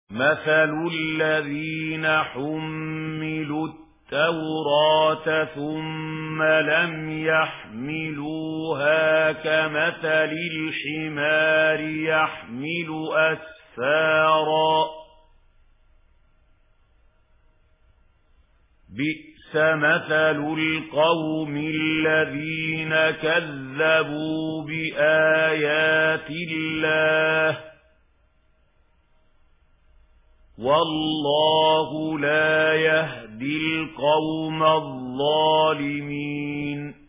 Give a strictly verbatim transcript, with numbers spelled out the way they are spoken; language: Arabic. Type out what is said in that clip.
مثل الذين حملوا التوراة ثم لم يحملوها كمثل الحمار يحمل أسفارا بئس مثل القوم الذين كذبوا بآيات الله والله لا يهدي القوم الظالمين.